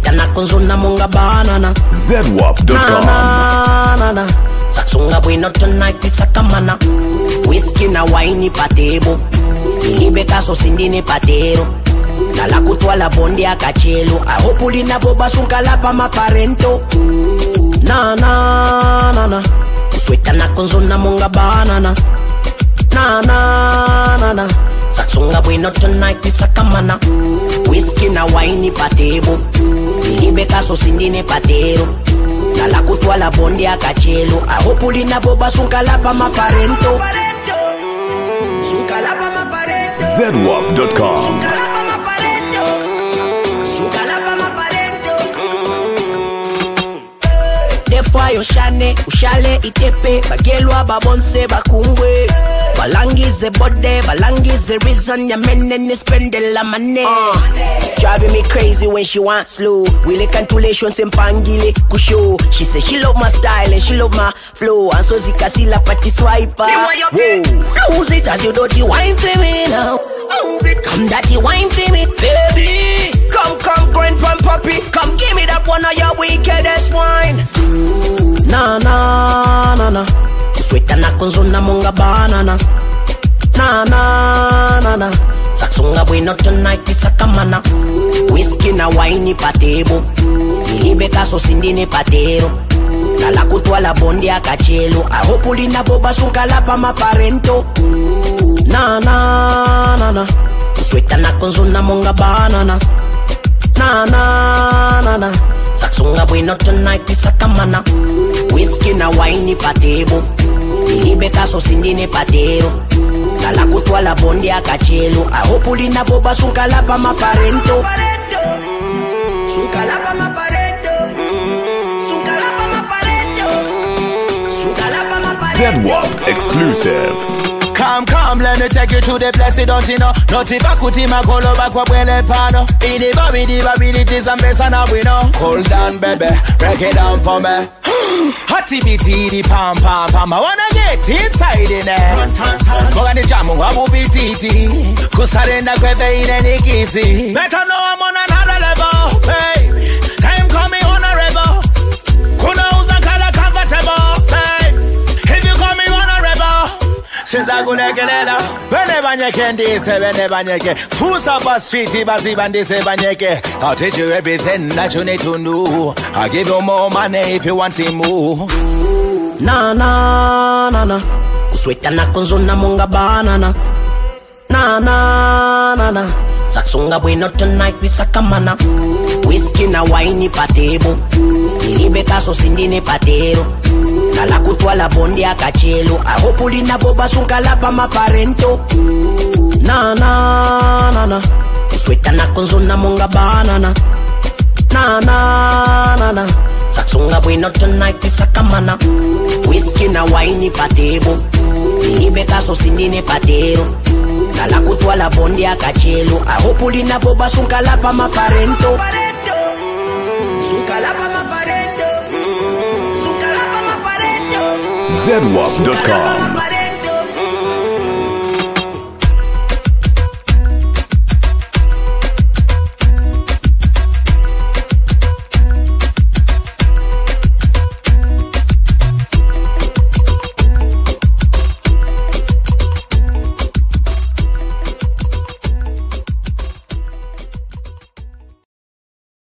Kusweta na konzona monga banana. ZWAP.com. Na. Saksunga bueno tonight isakamana. Whisky na wine patebo. Ilibe kaso sindine patero. Nala kutwa la bondi akachelo. Ahopuli na boba sunkala pa maparento. Na. Kusweta na konzona monga banana. Na. Saksunga bueno tonight isakamana. Whisky na wine patebo. Ilibe kaso sindine patero. Nala kutwa la bondi akachelo. Ahopuli na boba sunkala pa maparento. Sunkala pa maparento. ZWAP.com. Sunkala pa maparento. Sunkala pa maparento. Defwa yo shane, ushale itepe. Bagelwa babonse bakungwe. Balangize bode, balangize reason. Ya menene spende la money. Driving me crazy when she wants slow. Wile cantulation sempangile kusho. She say she love my style and she love my flow. And so zikasi la pati swiper. Whoa, lose it as you dirty wine for me now. Come dirty wine for me, baby. Come, grind pan puppy. Come give me that one of your wickedest wine. Na. Kusweta na konzona monga banana. Na. Saksunga bueno tonight isakamana. Whisky na wine patebo. Ilibe kaso sindine patero. Nala kutwa la bondi akachelo. Ahopuli na boba sunkala pa maparento. Na. Kusweta na konzona monga banana. Na. Saksunga bueno tonight isakamana. Whisky na wine patebo. Ilibe kaso sindine patero. Nala kutwa la bondi akachelo. Ahopuli na boba sunkala pa maparento. Sunkala pa maparento. Sunkala pa maparento. Sunkala pa maparento. ZWAP exclusive. Come, let me take you to the place you don't know. Noti bakuti makolo bakwa bwele pano. Idi babidi zambesa na wino. Hold on baby, break it down for me. Hotty bitty pam. I wanna get inside in there. Mogani jamu wabu bititi. Kusarenda kwebe ine nikisi. Better know I'm on another level, baby. Time call me honorable. Kuna uza kala comfortable, babe. If you call me honorable. Since I go like a whenever you can say, whenever you can. Fools up a street, bazi bandi say banyeke. I'll teach you everything that you need to know. I'll give you more money if you want to move. Na. Kusweta na konzona monga banana. Na. Saksunga bueno tonight isakamana. Whisky na wine patebo. Ilibe kaso sindine patero. Nala kutwa la bondi akachelo. Ahopuli na boba sunkala pa maparento. Na. Kusweta na konzona monga banana. Na. Saksunga bueno tonight isakamana. Whisky na wine patebo. Ilibe kaso sindine patero. Nala kutwa la bondi akachelo. Ahopuli na boba sunkala pa maparento. Sunkala pa maparento. ZWAP.com.